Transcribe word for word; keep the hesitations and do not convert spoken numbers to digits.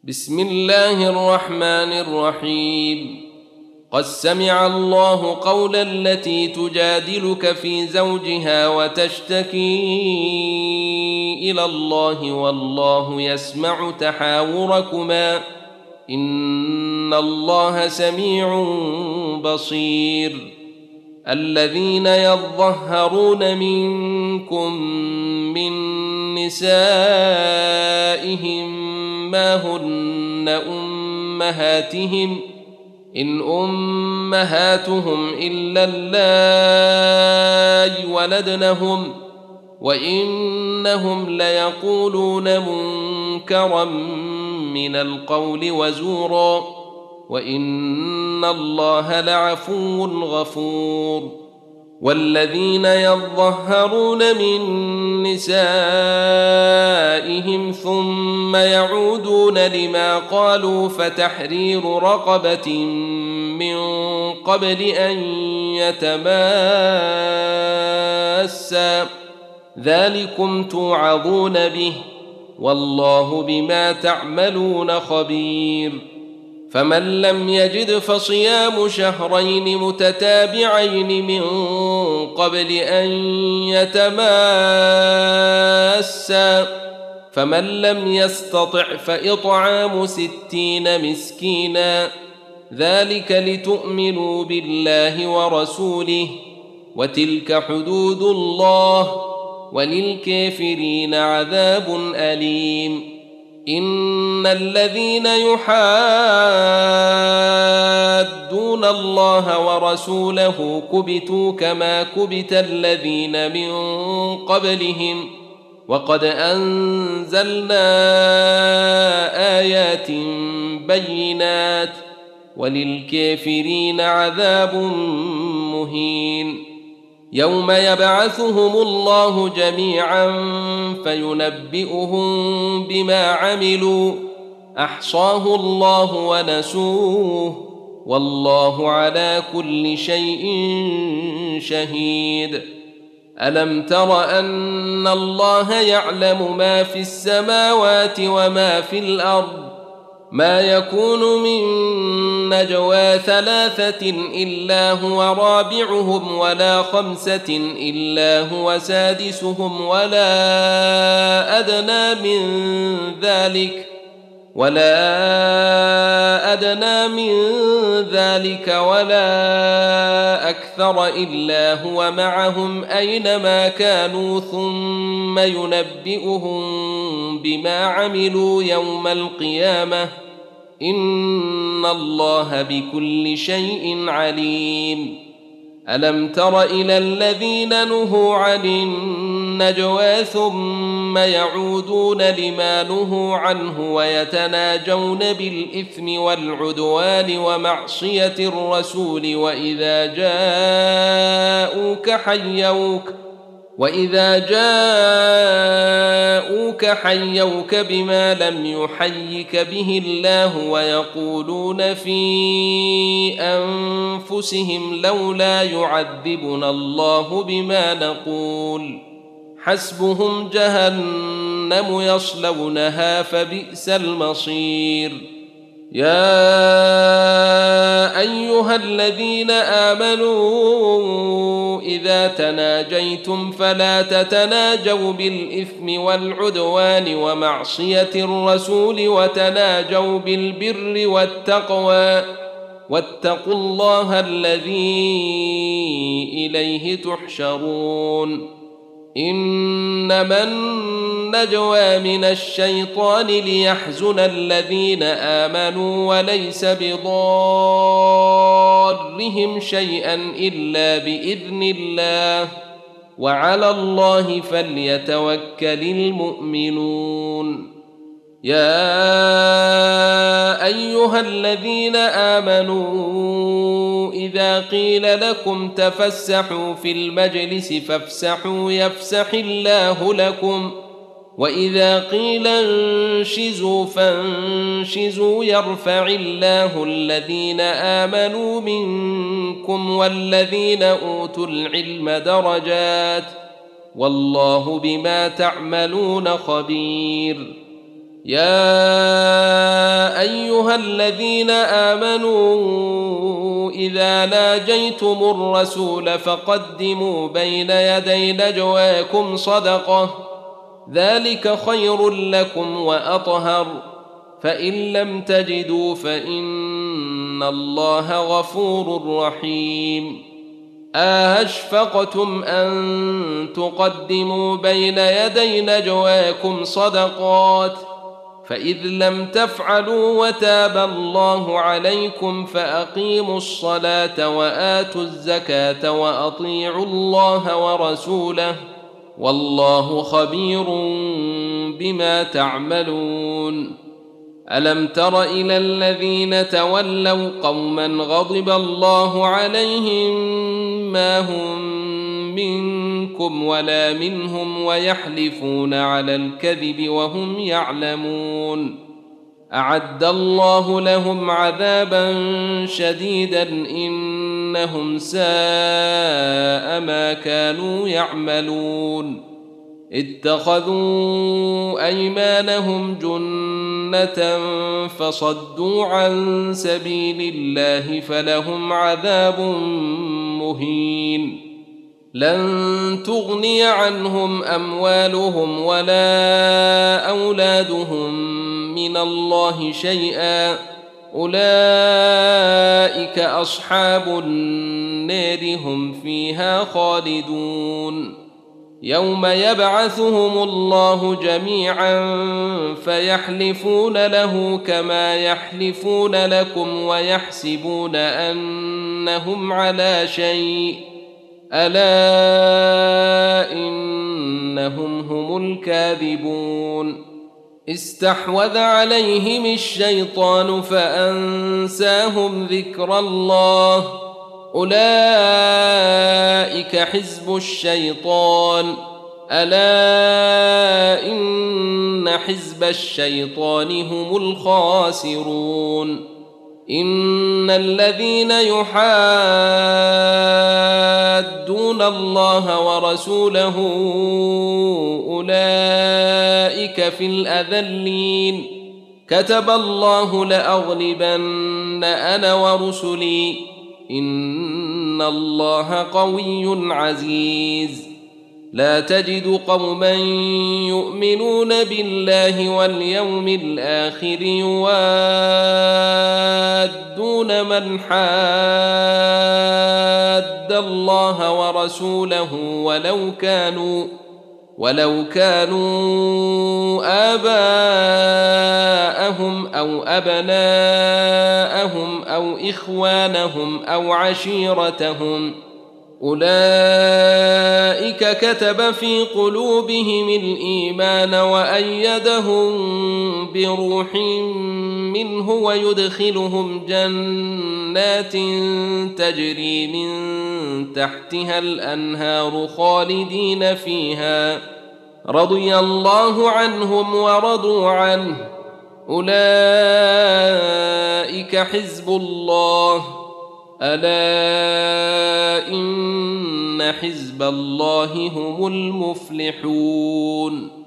بسم الله الرحمن الرحيم. قد سمع الله قول التي تجادلك في زوجها وتشتكي إلى الله والله يسمع تحاوركما إن الله سميع بصير. الذين يظهرون منكم من نسائهم ما هن أمهاتهم إن أمهاتهم إلا اللائي ولدنهم وإنهم ليقولون منكرا من القول وزورا وإن الله لعفو غفور. والذين يظهرون من نسائهم ثم يعودون لما قالوا فتحرير رقبة من قبل أن يتماسا ذلكم توعظون به والله بما تعملون خبير. فمن لم يجد فصيام شهرين متتابعين من قبل أن يتماسا فمن لم يستطع فإطعام ستين مسكينا ذلك لتؤمنوا بالله ورسوله وتلك حدود الله وللكافرين عذاب أليم. إن الذين يحادون الله ورسوله كبتوا كما كبت الذين من قبلهم وقد أنزلنا آيات بينات وللكافرين عذاب مهين. يوم يبعثهم الله جميعا فينبئهم بما عملوا أحصاه الله ونسوه والله على كل شيء شهيد. ألم تر أن الله يعلم ما في السماوات وما في الأرض ما يكون من نجوى ثلاثة إلا هو رابعهم ولا خمسة إلا هو سادسهم ولا أدنى من ذلك ولا أدنى من ذلك ولا أكثر إلا هو معهم أينما كانوا ثم ينبئهم بما عملوا يوم القيامة إن الله بكل شيء عليم. ألم تر إلى الذين نهوا عن النجوى ثم يعودون لما نهوا عنه ويتناجون بالإثم والعدوان ومعصية الرسول وإذا جاءوك حيوك وإذا جاءوك حيوك بما لم يحيك به الله ويقولون في أنفسهم لولا يعذبنا الله بما نقول حسبهم جهنم يصلونها فبئس المصير. يا أيها الذين آمنوا إذا تناجيتم فلا تتناجوا بالإثم والعدوان ومعصية الرسول وتناجوا بالبر والتقوى واتقوا الله الذي إليه تحشرون. إنما النجوى من الشيطان ليحزن الذين آمنوا وليس بضارهم شيئا إلا بإذن الله وعلى الله فليتوكل المؤمنون. يا أيها الذين آمنوا إذا قيل لكم تفسحوا في المجلس فافسحوا يفسح الله لكم وإذا قيل انشزوا فانشزوا يرفع الله الذين آمنوا منكم والذين أوتوا العلم درجات والله بما تعملون خبير. يا أيها الذين آمنوا إذا ناجيتم الرسول فقدموا بين يدي نجواكم صدقة ذلك خير لكم وأطهر فإن لم تجدوا فإن الله غفور رحيم أأشفقتم أن تقدموا بين يدي نجواكم صدقات فإذ لم تفعلوا وتاب الله عليكم فأقيموا الصلاة وآتوا الزكاة وأطيعوا الله ورسوله والله خبير بما تعملون ألم تر إلى الذين تولوا قوما غضب الله عليهم ما هم منكم ولا منهم ويحلفون على الكذب وهم يعلمون أعد الله لهم عذابا شديدا إنهم ساء ما كانوا يعملون اتخذوا أيمانهم جنة فصدوا عن سبيل الله فلهم عذاب مهين لن تغني عنهم أموالهم ولا أولادهم من الله شيئا أولئك أصحاب النار هم فيها خالدون يوم يبعثهم الله جميعا فيحلفون له كما يحلفون لكم ويحسبون أنهم على شيء ألا إنهم هم الكاذبون استحوذ عليهم الشيطان فأنساهم ذكر الله أولئك حزب الشيطان ألا إن حزب الشيطان هم الخاسرون إن الذين يحادون الله ورسوله أولئك في الأذلين كتب الله لأغلبن أنا ورسلي إن الله قوي عزيز لا تجد قوما يؤمنون بالله واليوم الآخر يوادون من حاد الله ورسوله ولو كانوا ولو كانوا آباءهم أو أبناءهم أو إخوانهم أو عشيرتهم أولئك كتب في قلوبهم الإيمان وأيدهم بروح منه ويدخلهم جنات تجري من تحتها الأنهار خالدين فيها رضي الله عنهم ورضوا عنه أولئك حزب الله ألا إن حزب الله هم المفلحون